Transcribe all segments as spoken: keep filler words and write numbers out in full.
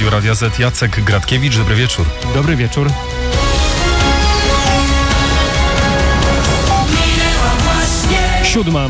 studiu Radia Z Jacek Gratkiewicz. Dobry wieczór. Dobry wieczór. Siódma.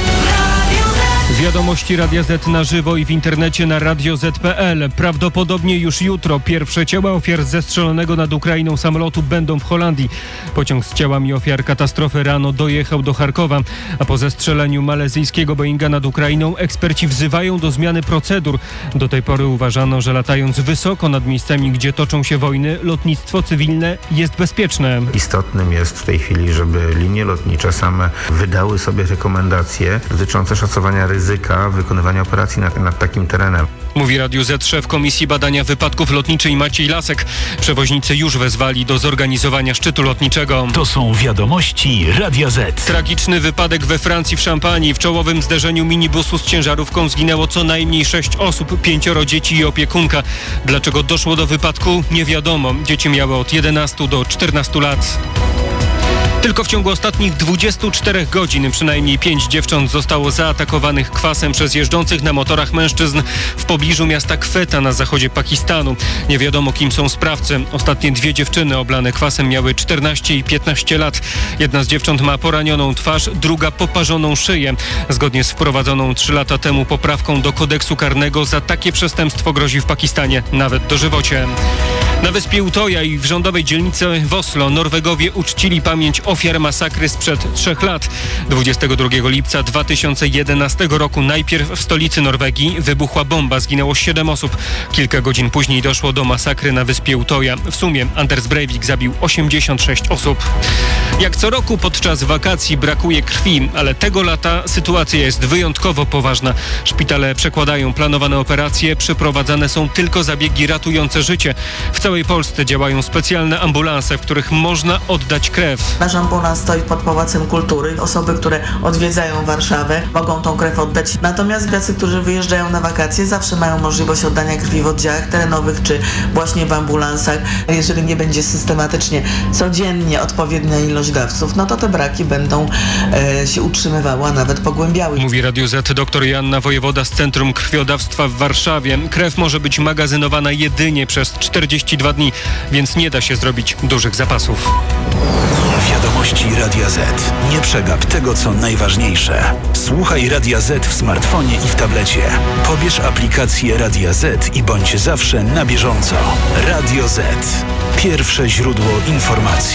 Wiadomości Radia Z na żywo i w internecie na radio zet kropka pe el. Prawdopodobnie już jutro pierwsze ciała ofiar zestrzelonego nad Ukrainą samolotu będą w Holandii. Pociąg z ciałami ofiar katastrofy rano dojechał do Charkowa, a po zestrzeleniu malezyjskiego Boeinga nad Ukrainą eksperci wzywają do zmiany procedur. Do tej pory uważano, że latając wysoko nad miejscami, gdzie toczą się wojny, lotnictwo cywilne jest bezpieczne. Istotnym jest w tej chwili, żeby linie lotnicze same wydały sobie rekomendacje dotyczące szacowania ryzyka wykonywania operacji nad, nad takim terenem. Mówi Radiu Z szef Komisji Badania Wypadków Lotniczych Maciej Lasek. Przewoźnicy już wezwali do zorganizowania szczytu lotniczego. To są wiadomości Radia Z. Tragiczny wypadek we Francji w Szampanii. W czołowym zderzeniu minibusu z ciężarówką zginęło co najmniej sześć osób, pięcioro dzieci i opiekunka. Dlaczego doszło do wypadku? Nie wiadomo. Dzieci miały od jedenastu do czternastu lat. Tylko w ciągu ostatnich dwudziestu czterech godzin przynajmniej pięć dziewcząt zostało zaatakowanych kwasem przez jeżdżących na motorach mężczyzn w pobliżu miasta Kweta na zachodzie Pakistanu. Nie wiadomo, kim są sprawcy. Ostatnie dwie dziewczyny oblane kwasem miały czternaście i piętnaście lat. Jedna z dziewcząt ma poranioną twarz, druga poparzoną szyję. Zgodnie z wprowadzoną trzy lata temu poprawką do kodeksu karnego za takie przestępstwo grozi w Pakistanie nawet dożywocie. Na wyspie Utoja i w rządowej dzielnicy w Oslo Norwegowie uczcili pamięć ofiar masakry sprzed trzech lat. dwudziestego drugiego lipca dwa tysiące jedenastego roku najpierw w stolicy Norwegii wybuchła bomba, zginęło siedem osób. Kilka godzin później doszło do masakry na wyspie Utoja. W sumie Anders Breivik zabił osiemdziesiąt sześć osób. Jak co roku podczas wakacji brakuje krwi, ale tego lata sytuacja jest wyjątkowo poważna. Szpitale przekładają planowane operacje, przeprowadzane są tylko zabiegi ratujące życie. W całej Polsce działają specjalne ambulanse, w których można oddać krew. Nasz ambulans stoi pod Pałacem Kultury. Osoby, które odwiedzają Warszawę, mogą tą krew oddać. Natomiast tacy, którzy wyjeżdżają na wakacje, zawsze mają możliwość oddania krwi w oddziałach terenowych czy właśnie w ambulansach. Jeżeli nie będzie systematycznie, codziennie odpowiednia ilość dawców, no to te braki będą e, się utrzymywały, a nawet pogłębiały. Mówi Radiu Z dr Joanna Wojewoda z Centrum Krwiodawstwa w Warszawie. Krew może być magazynowana jedynie przez czterdzieści dwa dni, więc nie da się zrobić dużych zapasów. Wiadomości Radia Z. Nie przegap tego, co najważniejsze. Słuchaj Radia Z w smartfonie i w tablecie. Pobierz aplikację Radia Z i bądź zawsze na bieżąco. Radio Z. Pierwsze źródło informacji.